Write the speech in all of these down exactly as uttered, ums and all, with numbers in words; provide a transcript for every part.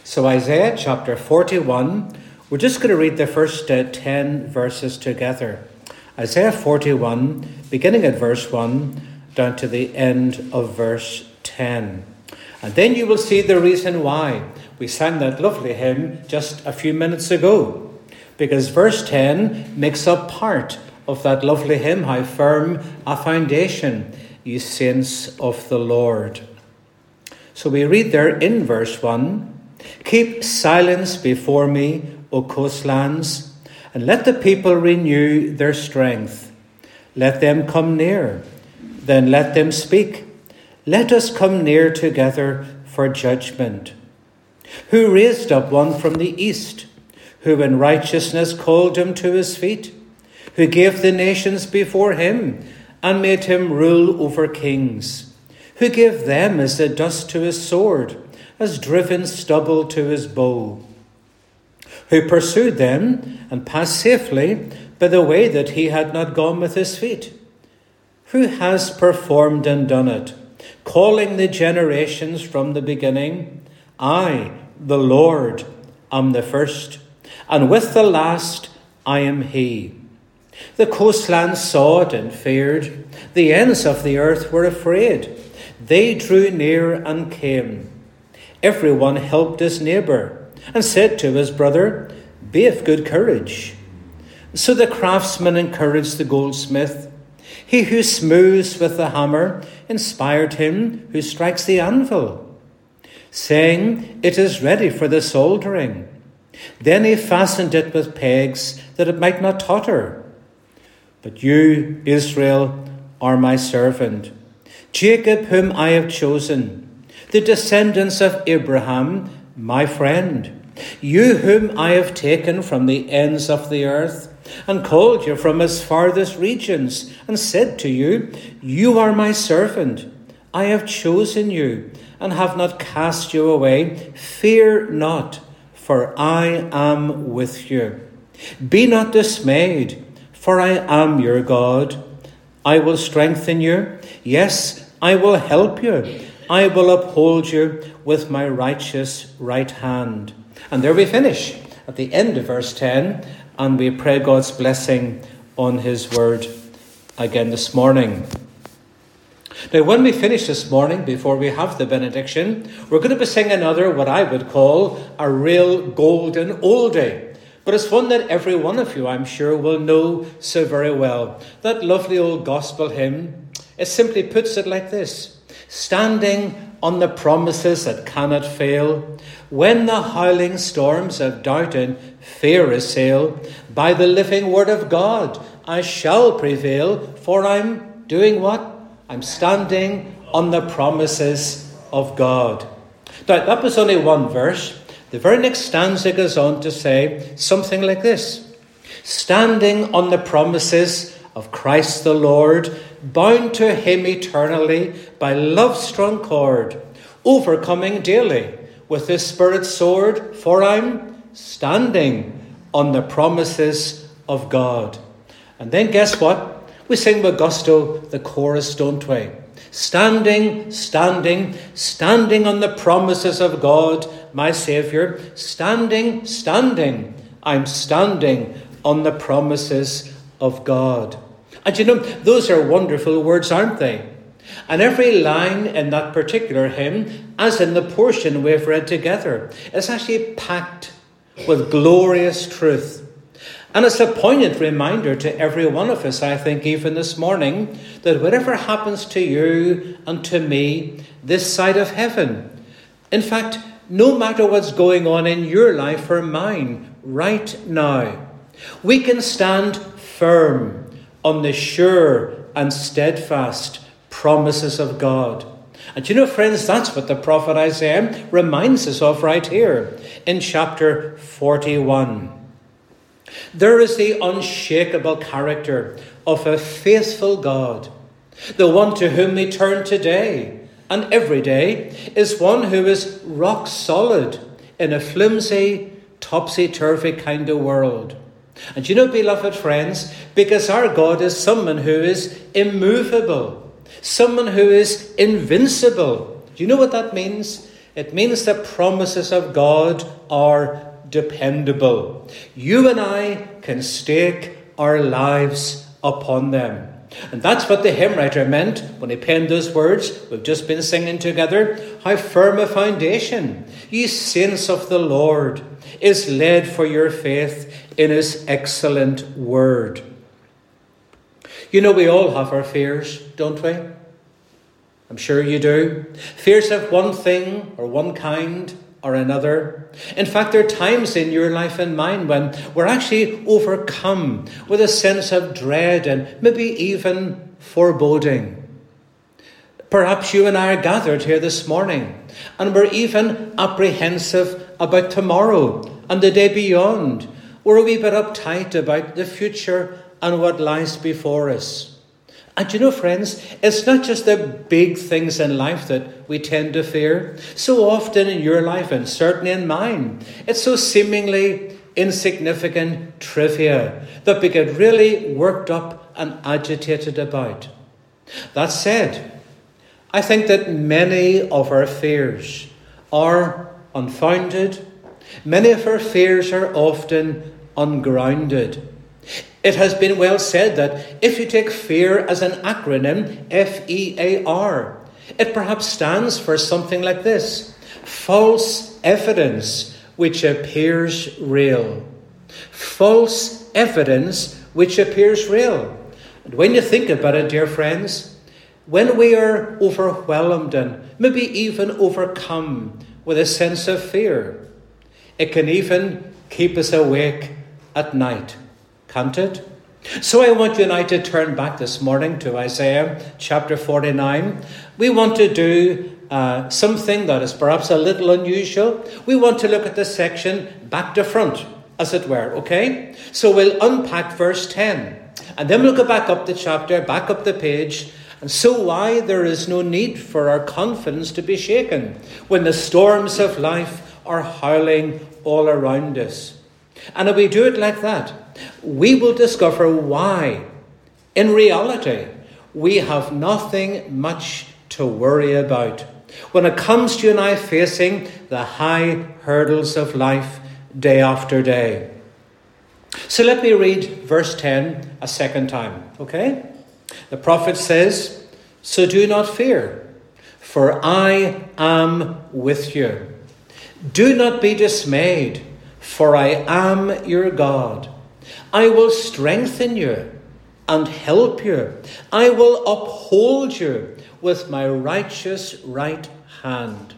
So Isaiah chapter forty-one, we're just going to read the first uh, ten verses together. Isaiah forty-one, beginning at verse one, down to the end of verse ten. And then you will see the reason why we sang that lovely hymn just a few minutes ago. Because verse ten makes up part of that lovely hymn, How Firm a Foundation, Ye Saints of the Lord. So we read there in verse one, Keep silence before me, O coastlands, and let the people renew their strength. Let them come near, then let them speak. Let us come near together for judgment. Who raised up one from the east, who in righteousness called him to his feet, who gave the nations before him and made him rule over kings, who gave them as the dust to his sword, as driven stubble to his bow, who pursued them and passed safely by the way that he had not gone with his feet, who has performed and done it, calling the generations from the beginning. I, the Lord, am the first, and with the last I am he. The coastlands saw it and feared. The ends of the earth were afraid. They drew near and came. Everyone helped his neighbour and said to his brother, Be of good courage. So the craftsman encouraged the goldsmith. He who smooths with the hammer inspired him who strikes the anvil, saying, It is ready for the soldering. Then he fastened it with pegs that it might not totter. But you, Israel, are my servant, Jacob whom I have chosen, the descendants of Abraham, my friend, you whom I have taken from the ends of the earth and called you from its farthest regions and said to you, You are my servant. I have chosen you and have not cast you away. Fear not, for I am with you. Be not dismayed, for I am your God. I will strengthen you. Yes, I will help you. I will uphold you with my righteous right hand. And there we finish at the end of verse ten, and we pray God's blessing on his word again this morning. Now, when we finish this morning, before we have the benediction, we're going to be singing another, what I would call, a real golden oldie. But it's one that every one of you, I'm sure, will know so very well. That lovely old gospel hymn, it simply puts it like this. Standing on the promises that cannot fail, when the howling storms of doubt and fear assail, by the living word of God I shall prevail, for I'm doing what? I'm standing on the promises of God. Now, that was only one verse. The very next stanza goes on to say something like this. Standing on the promises of Christ the Lord, bound to him eternally by love's strong cord, overcoming daily with the Spirit's sword, for I'm standing on the promises of God. And then guess what? We sing with gusto the chorus, don't we? Standing, standing, standing on the promises of God, my Saviour. Standing, standing, I'm standing on the promises of God. And you know, those are wonderful words, aren't they? And every line in that particular hymn, as in the portion we've read together, is actually packed with glorious truth. And it's a poignant reminder to every one of us, I think, even this morning, that whatever happens to you and to me this side of heaven, in fact, no matter what's going on in your life or mine right now, we can stand firm on the sure and steadfast promises of God. And you know, friends, that's what the prophet Isaiah reminds us of right here in chapter forty-one. There is the unshakable character of a faithful God. The one to whom we turn today and every day is one who is rock solid in a flimsy, topsy-turvy kind of world. And you know, beloved friends, because our God is someone who is immovable, someone who is invincible. Do you know what that means? It means the promises of God are dependable. You and I can stake our lives upon them. And that's what the hymn writer meant when he penned those words we've just been singing together. How firm a foundation, ye saints of the Lord, is laid for your faith in his excellent word. You know, we all have our fears, don't we? I'm sure you do. Fears of one thing or one kind or another. In fact, there are times in your life and mine when we're actually overcome with a sense of dread and maybe even foreboding. Perhaps you and I are gathered here this morning and we're even apprehensive about tomorrow and the day beyond. We're a wee bit uptight about the future and what lies before us. And you know, friends, it's not just the big things in life that we tend to fear. So often in your life, and certainly in mine, it's so seemingly insignificant trivia that we get really worked up and agitated about. That said, I think that many of our fears are unfounded. Many of our fears are often ungrounded. It has been well said that if you take fear as an acronym, F E A R, it perhaps stands for something like this: false evidence which appears real. False evidence which appears real. And when you think about it, dear friends, when we are overwhelmed and maybe even overcome with a sense of fear, it can even keep us awake at night. Can't it? So I want you and I to turn back this morning to Isaiah chapter forty-nine. We want to do uh, something that is perhaps a little unusual. We want to look at the section back to front, as it were, okay? So we'll unpack verse ten. And then we'll go back up the chapter, back up the page, and so why there is no need for our confidence to be shaken when the storms of life are howling all around us. And if we do it like that, we will discover why, in reality, we have nothing much to worry about when it comes to you and I facing the high hurdles of life day after day. So let me read verse ten a second time, okay? The prophet says, "So do not fear, for I am with you. Do not be dismayed, for I am your God. I will strengthen you and help you. I will uphold you with my righteous right hand."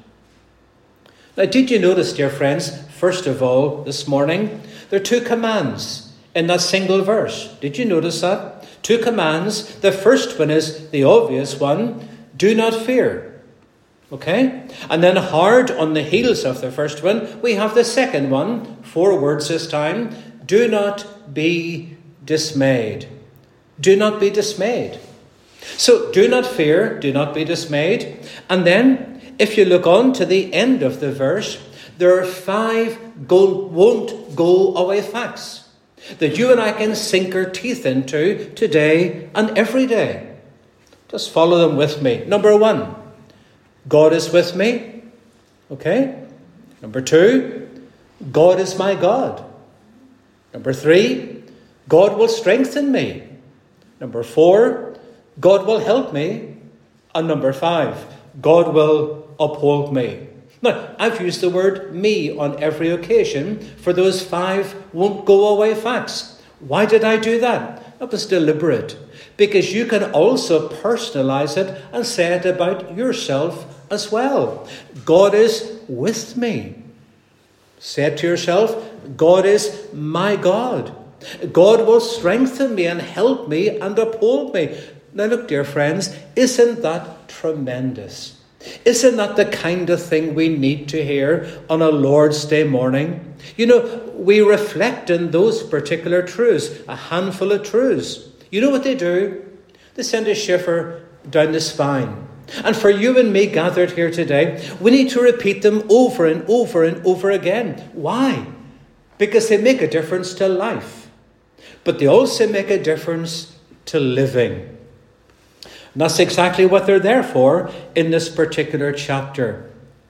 Now, did you notice, dear friends, first of all, this morning, there are two commands in that single verse. Did you notice that? Two commands. The first one is the obvious one: do not fear. Okay? And then hard on the heels of the first one, we have the second one, four words this time: do not be dismayed. Do not be dismayed. So do not fear, do not be dismayed. And then, if you look on to the end of the verse, there are five go, won't go away facts that you and I can sink our teeth into today and every day. Just follow them with me. Number one, God is with me. Okay? Number two, God is my God. Number three, God will strengthen me. Number four, God will help me. And number five, God will uphold me. Now, I've used the word me on every occasion for those five won't go away facts. Why did I do that? That was deliberate. Because you can also personalize it and say it about yourself as well. God is with me. Say it to yourself, God is my God. God will strengthen me and help me and uphold me. Now look, dear friends, isn't that tremendous? Isn't that the kind of thing we need to hear on a Lord's Day morning? You know, we reflect in those particular truths, a handful of truths. You know what they do? They send a shiver down the spine. And for you and me gathered here today, we need to repeat them over and over and over again. Why? Because they make a difference to life. But they also make a difference to living. And that's exactly what they're there for in this particular chapter.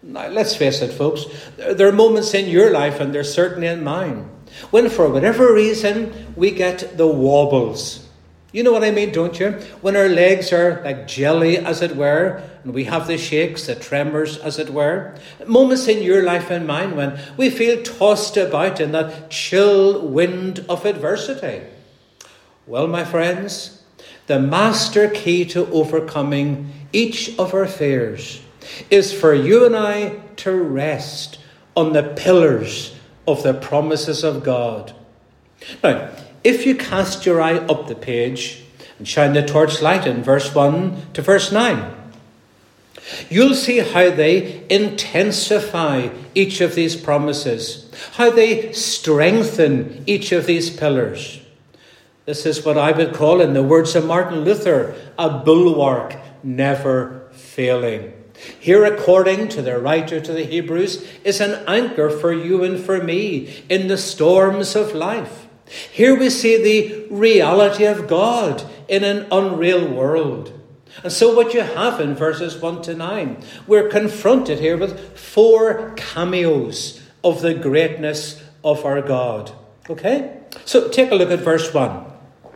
Now, let's face it, folks, there are moments in your life, and there's certainly in mine, when for whatever reason we get the wobbles. You know what I mean, don't you? When our legs are like jelly, as it were, and we have the shakes, the tremors, as it were. Moments in your life and mine when we feel tossed about in that chill wind of adversity. Well, my friends, the master key to overcoming each of our fears is for you and I to rest on the pillars of the promises of God. Now, if you cast your eye up the page and shine the torchlight in verse one to verse nine, you'll see how they intensify each of these promises, how they strengthen each of these pillars. This is what I would call, in the words of Martin Luther, a bulwark never failing. Here, according to the writer to the Hebrews, is an anchor for you and for me in the storms of life. Here we see the reality of God in an unreal world. And so what you have in verses one to nine, we're confronted here with four cameos of the greatness of our God. Okay? So take a look at verse one.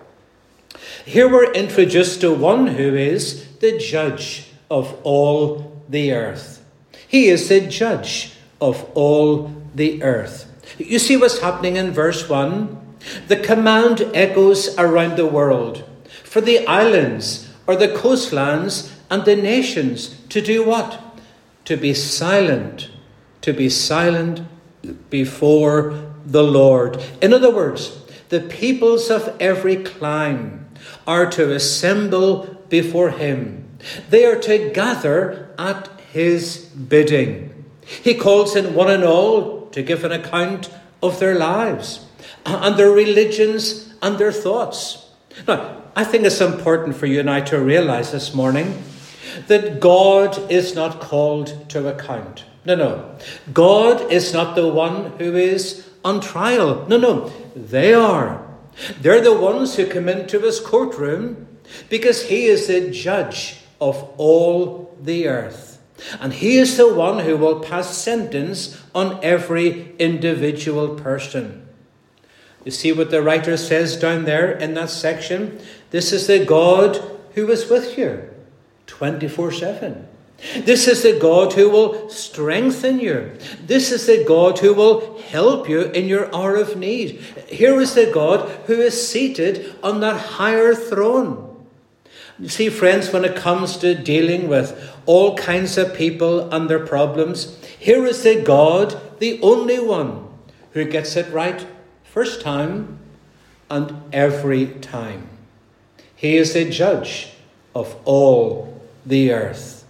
Here we're introduced to one who is the judge of all the earth. He is the judge of all the earth. You see what's happening in verse one? The command echoes around the world for the islands or the coastlands and the nations to do what? To be silent. To be silent before the Lord. In other words, the peoples of every clime are to assemble before him. They are to gather at his bidding. He calls in one and all to give an account of their lives and their religions and their thoughts. Now, I think it's important for you and I to realize this morning that God is not called to account. No, no. God is not the one who is on trial. No, no. They are. They're the ones who come into his courtroom because he is the judge of all the earth. And he is the one who will pass sentence on every individual person. You see what the writer says down there in that section? This is the God who is with you twenty-four seven. This is the God who will strengthen you. This is the God who will help you in your hour of need. Here is the God who is seated on that higher throne. You see, friends, when it comes to dealing with all kinds of people and their problems, here is the God, the only one, who gets it right first time and every time. He is the judge of all the earth.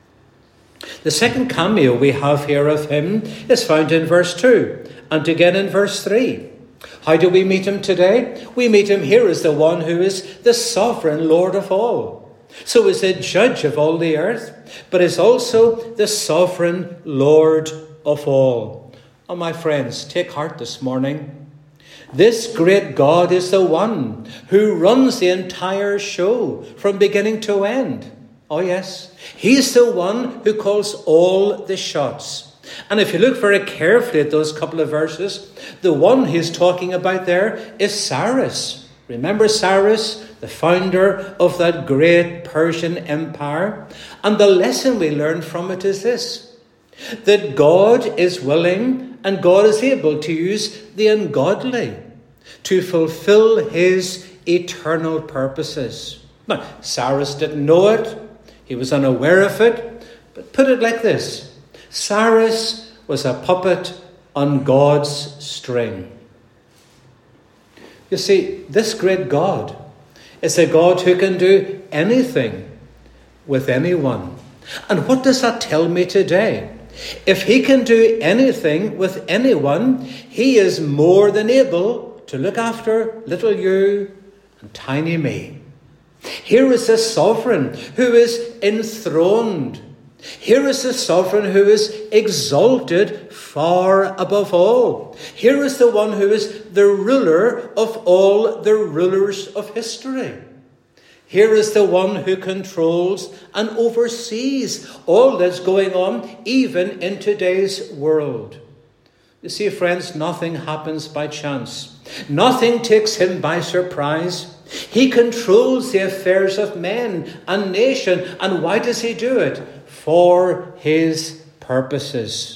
The second cameo we have here of him is found in verse two and again in verse three. How do we meet him today? We meet him here as the one who is the sovereign Lord of all. So is the judge of all the earth, but is also the sovereign Lord of all. Oh, my friends, take heart this morning. This great God is the one who runs the entire show from beginning to end. Oh yes, he's the one who calls all the shots. And if you look very carefully at those couple of verses, the one he's talking about there is Cyrus. Remember Cyrus, the founder of that great Persian empire? And the lesson we learn from it is this, that God is willing and God is able to use the ungodly to fulfill his eternal purposes. Now, Cyrus didn't know it. He was unaware of it. But put it like this. Cyrus was a puppet on God's string. You see, this great God is a God who can do anything with anyone. And what does that tell me today? If he can do anything with anyone, he is more than able to look after little you and tiny me. Here is the sovereign who is enthroned. Here is the sovereign who is exalted far above all. Here is the one who is the ruler of all the rulers of history. Here is the one who controls and oversees all that's going on, even in today's world. You see, friends, nothing happens by chance. Nothing takes him by surprise. He controls the affairs of men and nation. And why does he do it? For his purposes.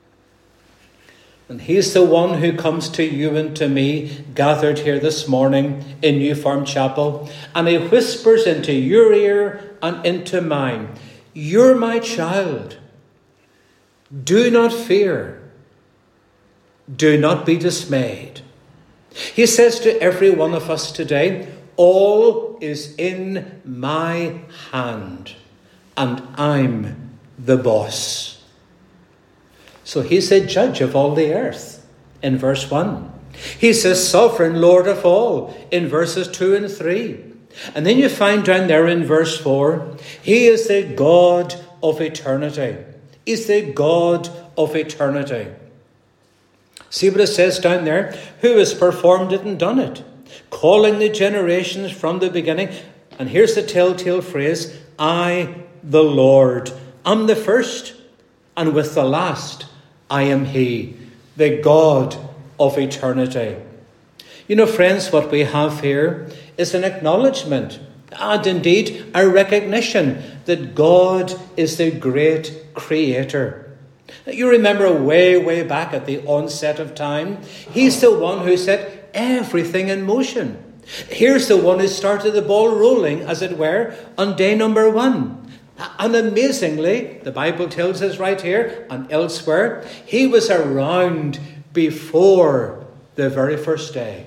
And he's the one who comes to you and to me, gathered here this morning in New Farm Chapel, and he whispers into your ear and into mine, "You're my child. Do not fear. Do not be dismayed." He says to every one of us today, all is in my hand, and I'm the boss. So he's the judge of all the earth in verse one. He's the sovereign Lord of all in verses two and three. And then you find down there in verse four, he is the God of eternity. He's the God of eternity. See what it says down there? Who has performed it and done it? Calling the generations from the beginning. And here's the telltale phrase, I, the Lord, am the first, and with the last, I am he, the God of eternity. You know, friends, what we have here is an acknowledgement and indeed a recognition that God is the great creator. You remember way, way back at the onset of time, he's the one who set everything in motion. Here's the one who started the ball rolling, as it were, on day number one. And amazingly, the Bible tells us right here and elsewhere, he was around before the very first day.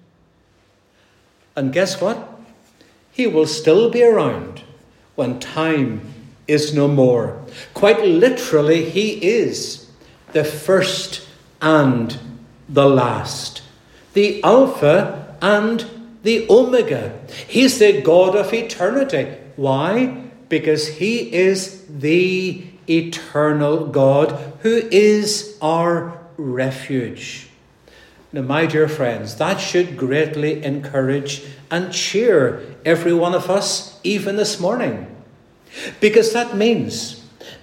And guess what? He will still be around when time is no more. Quite literally, he is the first and the last, the Alpha and the Omega. He's the God of eternity. Why? Because he is the eternal God who is our refuge. Now, my dear friends, that should greatly encourage and cheer every one of us, even this morning. Because that means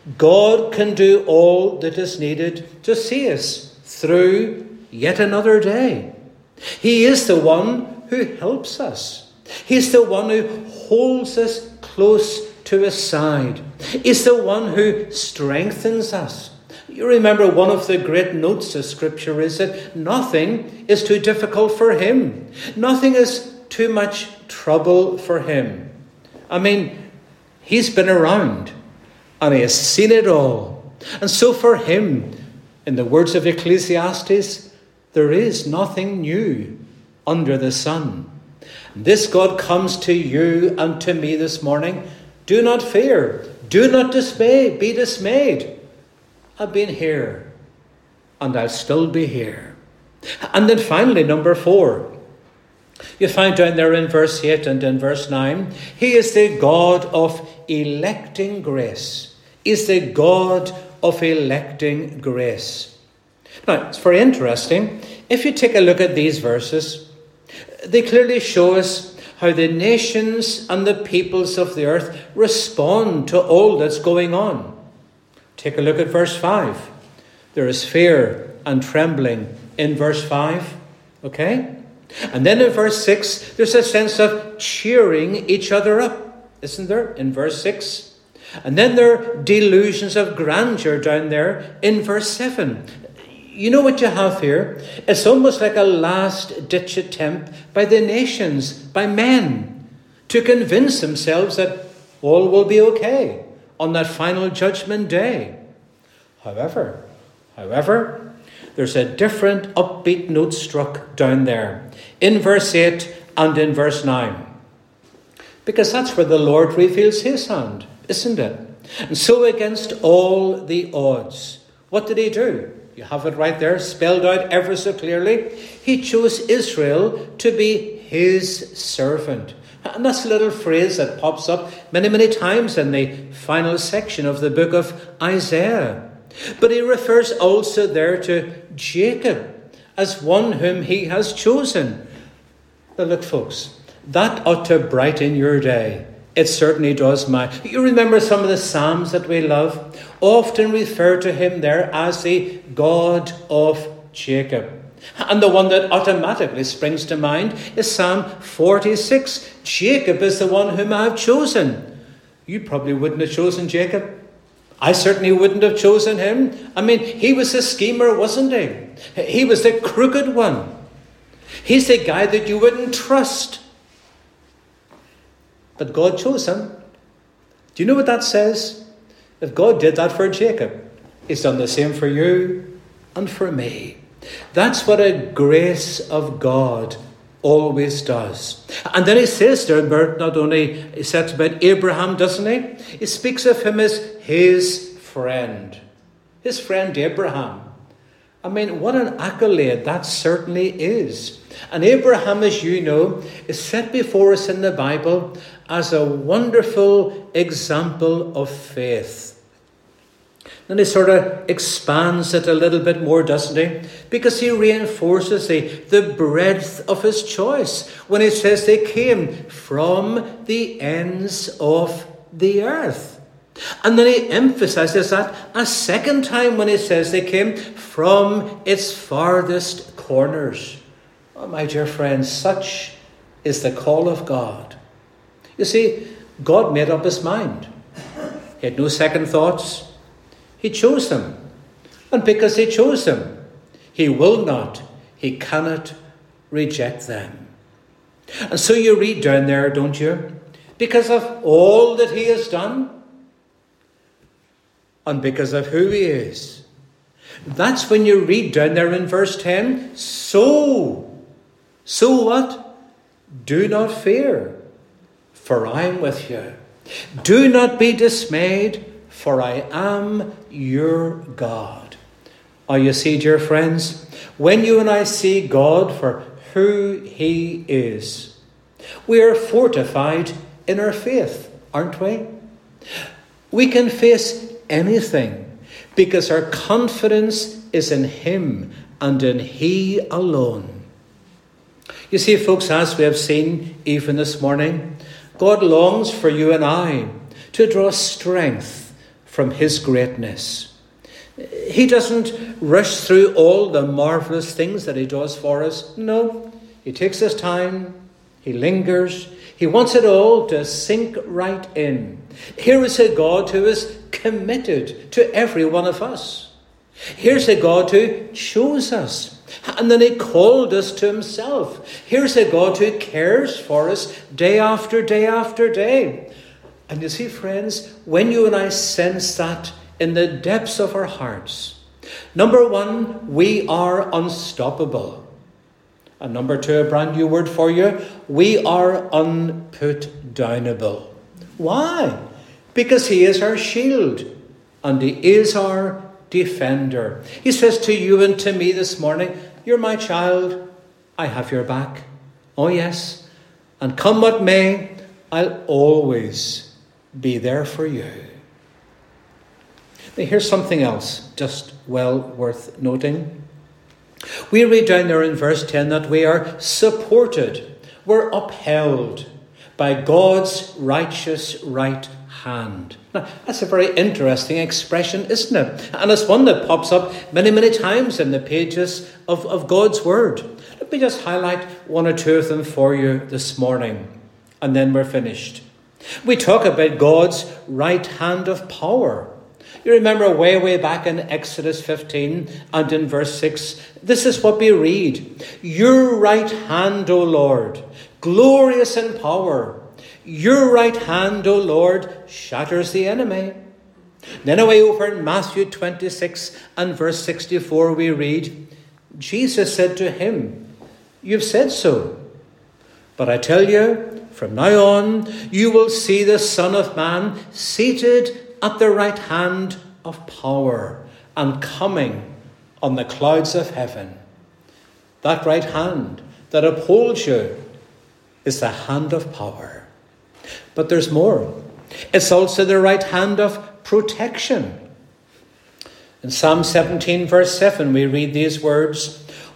God can do all that is needed to see us through yet another day. He is the one who helps us. He's the one who holds us close to his side. He's the one who strengthens us. You remember one of the great notes of Scripture is that nothing is too difficult for him. Nothing is too much trouble for him. I mean, he's been around and he has seen it all. And so for him, in the words of Ecclesiastes, there is nothing new under the sun. This God comes to you and to me this morning. Do not fear. Do not dismay. Be dismayed. I've been here and I'll still be here. And then finally, number four. You find down there in verse eight and in verse nine, he is the God of electing grace. He's the God of electing grace. Now, it's very interesting. If you take a look at these verses, they clearly show us how the nations and the peoples of the earth respond to all that's going on. Take a look at verse five. There is fear and trembling in verse five. Okay? And then in verse six, there's a sense of cheering each other up, isn't there? In verse six. And then there are delusions of grandeur down there in verse seven. You know what you have here? It's almost like a last-ditch attempt by the nations, by men, to convince themselves that all will be okay on that final judgment day. However, however, there's a different upbeat note struck down there in verse eight and in verse nine. Because that's where the Lord reveals his hand, isn't it? And so against all the odds, what did he do? You have it right there, spelled out ever so clearly. He chose Israel to be his servant. And that's a little phrase that pops up many, many times in the final section of the book of Isaiah. But he refers also there to Jacob as one whom he has chosen. Now look, folks, That ought to brighten your day. It certainly does mine. You remember some of the Psalms that we love? Often refer to him there as the God of Jacob. And the one that automatically springs to mind is Psalm forty-six. Jacob is the one whom I have chosen. You probably wouldn't have chosen Jacob. I certainly wouldn't have chosen him. I mean, he was a schemer, wasn't he? He was the crooked one. He's the guy that you wouldn't trust. But God chose him. Do you know what that says? If God did that for Jacob, he's done the same for you and for me. That's what a grace of God always does. And then he says there, not only he says about Abraham, doesn't he? He speaks of him as his friend. His friend Abraham. I mean, what an accolade that certainly is. And Abraham, as you know, is set before us in the Bible as a wonderful example of faith. Then he sort of expands it a little bit more, doesn't he? Because he reinforces the, the breadth of his choice when he says they came from the ends of the earth. And then he emphasizes that a second time when he says they came from its farthest corners. Oh, my dear friends, such is the call of God. You see, God made up his mind. He had no second thoughts. He chose them. And because he chose them, he will not, he cannot reject them. And so you read down there, don't you? Because of all that he has done, and because of who he is. That's when you read down there in verse ten. So, so what? Do not fear, for I am with you. Do not be dismayed, for I am your God. Oh, you see, dear friends, when you and I see God for who he is, we are fortified in our faith, aren't we? We can face anything because our confidence is in him and in he alone. You see, folks, as we have seen even this morning, God longs for you and I to draw strength from his greatness. He doesn't rush through all the marvelous things that he does for us. No, he takes his time, he lingers, he wants it all to sink right in. Here is a God who is committed to every one of us. Here's a God who chose us, and then he called us to himself. Here's a God who cares for us day after day after day. And you see, friends, when you and I sense that in the depths of our hearts, number one, we are unstoppable. And number two, a brand new word for you, we are unputdownable. Why? Because he is our shield and he is our defender. He says to you and to me this morning, you're my child, I have your back. Oh yes, and come what may, I'll always be there for you. Now here's something else just well worth noting. We read down there in verse ten that we are supported, we're upheld by God's righteous right hand. Now, that's a very interesting expression, isn't it? And it's one that pops up many, many times in the pages of, of God's word. Let me just highlight one or two of them for you this morning, and then we're finished. We talk about God's right hand of power. You remember way, way back in Exodus fifteen and in verse six, this is what we read. Your right hand, O Lord, glorious in power. Your right hand, O Lord, shatters the enemy. Then away over in Matthew twenty-six and verse sixty-four we read, Jesus said to him, you've said so. But I tell you, from now on, you will see the Son of Man seated at the right hand of power and coming on the clouds of heaven. That right hand that upholds you is the hand of power. But there's more. It's also the right hand of protection. In Psalm seventeen verse seven we read these words,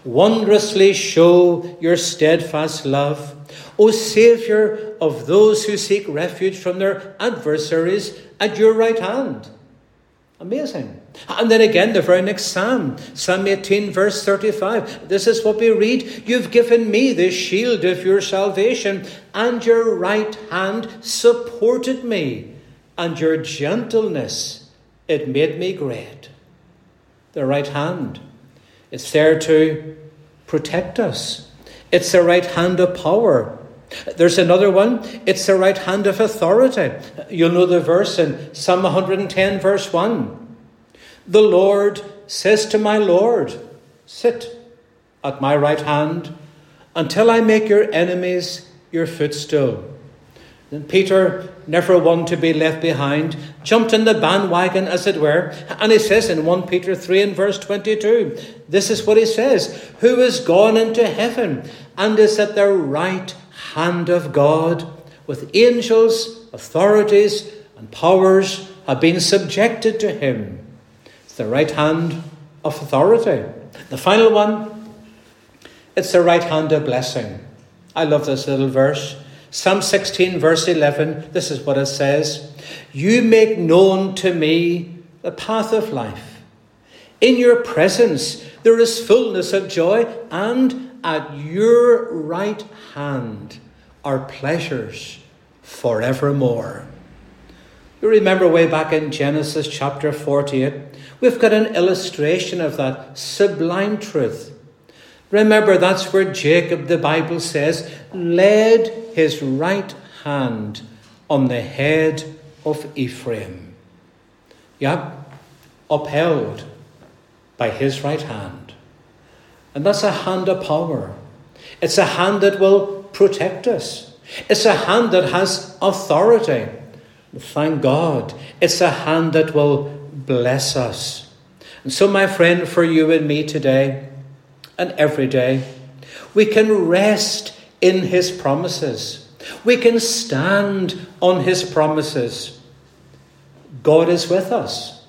wondrously show your steadfast love. O Saviour of those who seek refuge from their adversaries at your right hand. Amazing. And then again, the very next Psalm, Psalm eighteen, verse thirty-five. This is what we read. You've given me the shield of your salvation, and your right hand supported me, and your gentleness, it made me great. The right hand. It's there to protect us. It's the right hand of power. There's another one. It's the right hand of authority. You'll know the verse in Psalm one hundred ten, verse one. The Lord says to my Lord, sit at my right hand until I make your enemies your footstool. Then Peter, never one to be left behind, jumped in the bandwagon, as it were. And he says in First Peter three and verse twenty-two, this is what he says, who is gone into heaven and is at the right hand of God, with angels, authorities, and powers have been subjected to him. It's the right hand of authority. The final one, it's the right hand of blessing. I love this little verse. Psalm sixteen, verse eleven, this is what it says. You make known to me the path of life. In your presence there is fullness of joy, and at your right hand are pleasures forevermore. You remember way back in Genesis chapter forty-eight, we've got an illustration of that sublime truth. Remember, that's where Jacob, the Bible says, laid his right hand on the head of Ephraim. Yeah, upheld by his right hand. And that's a hand of power. It's a hand that will protect us. It's a hand that has authority. Thank God, it's a hand that will bless us. And so, my friend, for you and me today, and every day, we can rest in his promises. We can stand on his promises. God is with us.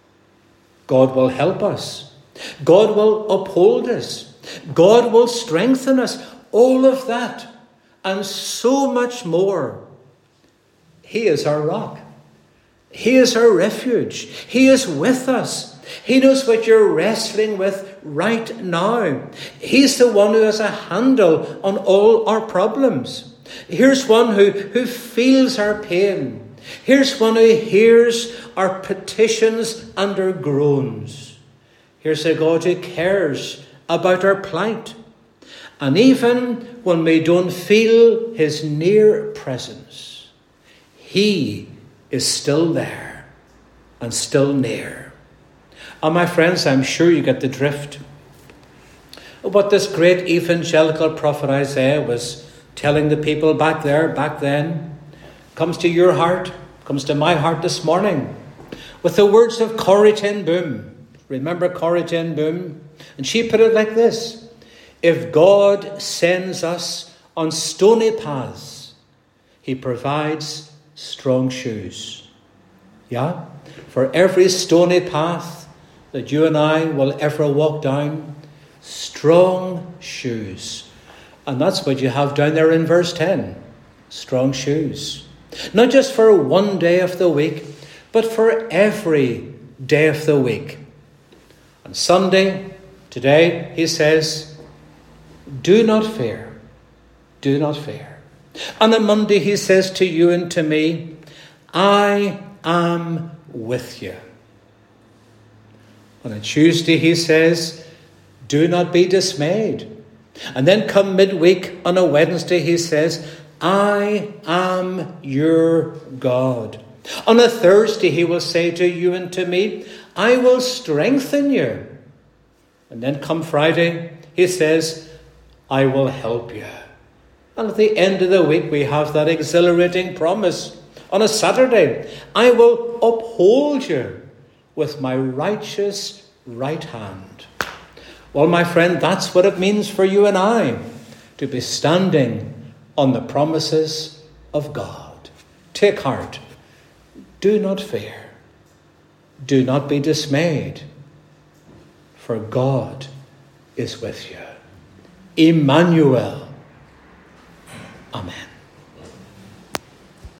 God will help us. God will uphold us. God will strengthen us. All of that and so much more. He is our rock. He is our refuge. He is with us. He knows what you're wrestling with right now. He's the one who has a handle on all our problems. Here's one who, who feels our pain. Here's one who hears our petitions and our groans. Here's a God who cares about our plight. And even when we don't feel his near presence, he is still there and still near. And my friends, I'm sure you get the drift of what this great evangelical prophet Isaiah was telling the people back there, back then. Comes to your heart, comes to my heart this morning with the words of Corrie ten Boom. Remember Corrie ten Boom? And she put it like this: if God sends us on stony paths, he provides strong shoes. Yeah? For every stony path that you and I will ever walk down, strong shoes. And that's what you have down there in verse ten. Strong shoes. Not just for one day of the week, but for every day of the week. On Sunday, today, he says, do not fear. Do not fear. On a Monday, he says to you and to me, I am with you. On a Tuesday, he says, do not be dismayed. And then come midweek on a Wednesday, he says, I am your God. On a Thursday, he will say to you and to me, I will strengthen you. And then come Friday, he says, I will help you. And at the end of the week, we have that exhilarating promise. On a Saturday, I will uphold you with my righteous right hand. Well, my friend, that's what it means for you and I to be standing on the promises of God. Take heart. Do not fear. Do not be dismayed, for God is with you. Emmanuel. Amen.